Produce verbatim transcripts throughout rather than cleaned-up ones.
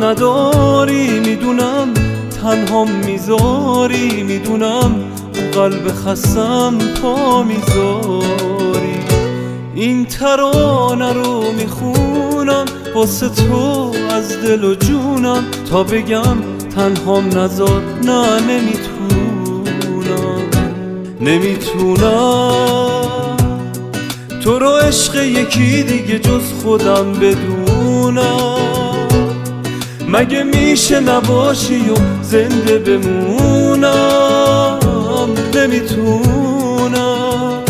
نداری میدونم، تنها میذاری میدونم، قلب خستم پا میذاری. این ترانه رو میخونم واسه تو از دل و جونم، تا بگم تنهام نذار. نه نمیتونم نمیتونم تو رو عشق یکی دیگه جز خودم بدونم. مگه میشه نباشی و زنده بمونم؟ نمیتونم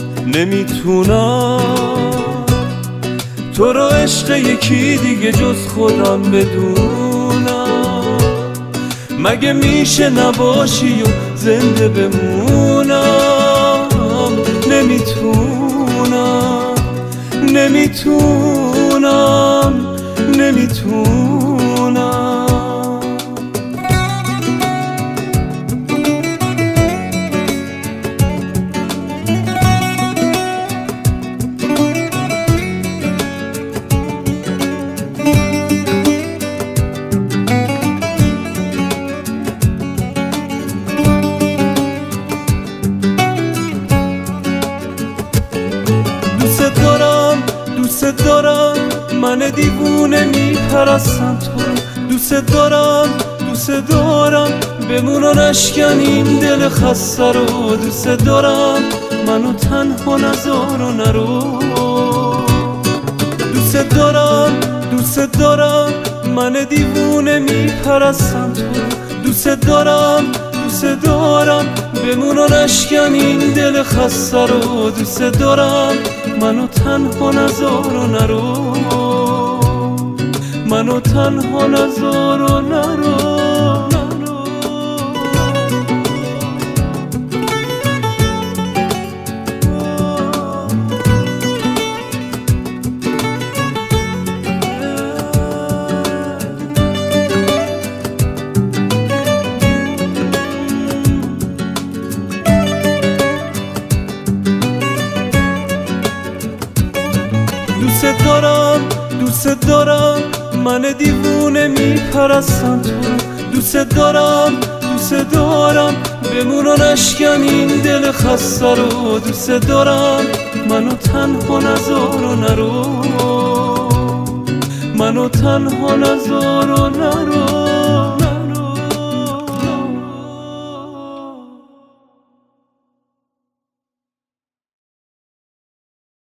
نمیتونم تو رو عشق یکی دیگه جز خودم بدونم. مگه میشه نباشی و زنده بمونم؟ نمیتونم نمیتونم نمیتونم دوست دارم من دیوونه میپرستم تو رو، دوست دارم دوست دارم بمون و نشکنیم دل خسته رو. دوست دارم منو تنها نذار و نرو. دوست دارم دوست دارم من دیوونه میپرستم تو رو، دوست دارم دوست دارم بمون و نشکنیم دل خسته رو. دوست دارم منو تنها نذار و نرو، منو تنها نذار و نرو. دوست دارم دوست دارم من دیوونه میپرستم تو رو، دوست دارم دوست دارم بمون و نشکنیم دل خسته رو. دوست دارم منو تنها نذار و نرو، منو تنها نذار و نرو.